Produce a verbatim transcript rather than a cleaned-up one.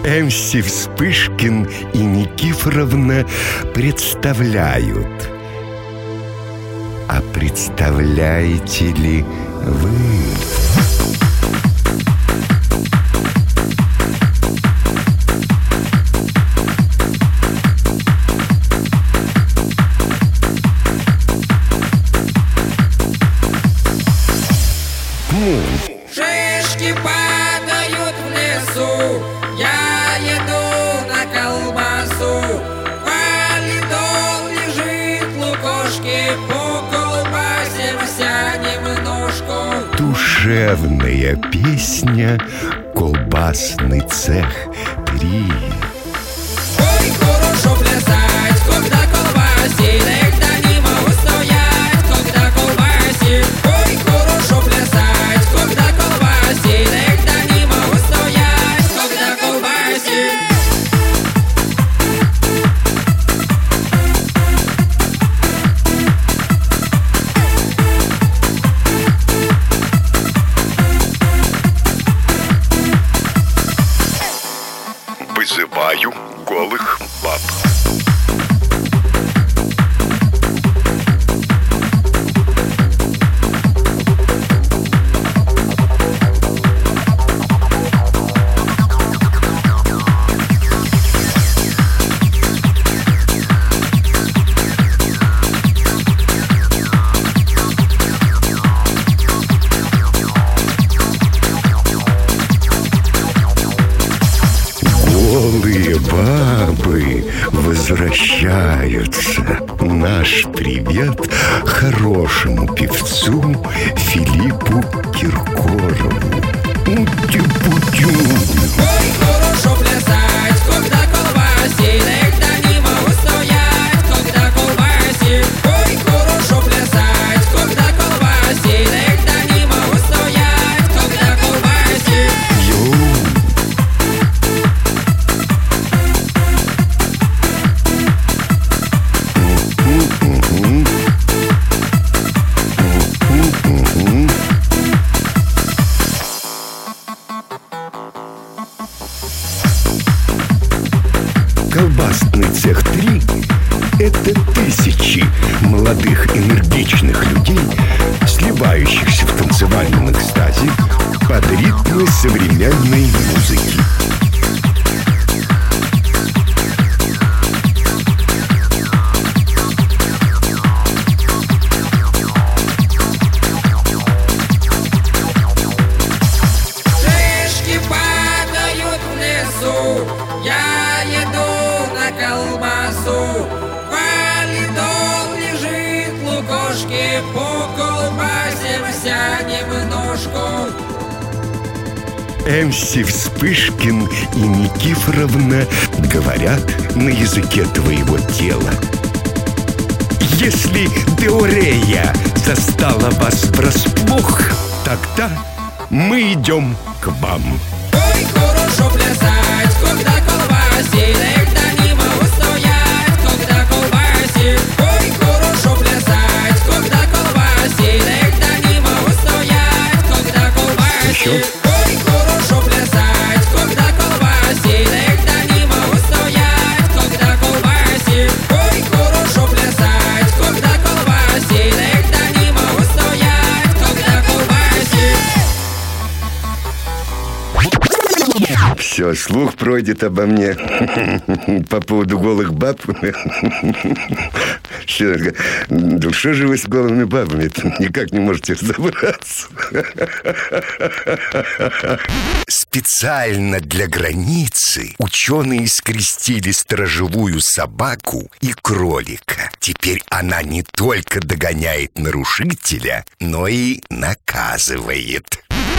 эм си Вспышкин и Никифоровна представляют. А представляете ли вы? Шишки падают в лесу, я еду на колбасу. Валидол лежит лукошки, по колбасе вся немножко. Душевная песня «Колбасный цех три». Ой, хорошо плясать, когда колбасит, когда не могу стоять, когда колбасит. Ой, хорошо плясать, когда колбасит, когда не могу стоять, когда колбасит. Вызываю голых баб. Голые бабы возвращаются. Наш привет хорошему певцу Филиппу Киркорову. Ути-путю. Ой, хорошо плясать, когда колбасит, когда не могу стоять, когда колбасит. Ой, хорошо плясать, когда колбасит, когда не могу стоять, когда колбасит. Йоу. Колбасный цех три – это тысячи молодых энергичных людей, сливающихся в танцевальном экстазе под ритмы современной музыки. Шишки падают в лесу, я еду на колбасу. Валидол лежит лукошки, по колбасе вся немножко. эм си Вспышкин и Никифоровна говорят на языке твоего тела. Если Деорея застала вас врасплох, тогда мы идем к вам. Ой, хорошо плясать, когда колбасит, когда не могу стоять, когда колбасит. Ой, хорошо плясать, когда колбасит, когда не могу стоять, когда колбасит. Еще? Ой, хорошо плясать, когда колбасит, когда не могу стоять, когда колбасит. Ой, хорошо плясать, когда колбасит, когда не могу стоять, когда колбасит. Все, слух пройдет обо мне по поводу голых баб. Что, да что же вы с голыми бабами? Никак не можете разобраться. Специально для границы ученые скрестили сторожевую собаку и кролика. Теперь она не только догоняет нарушителя, но и наказывает.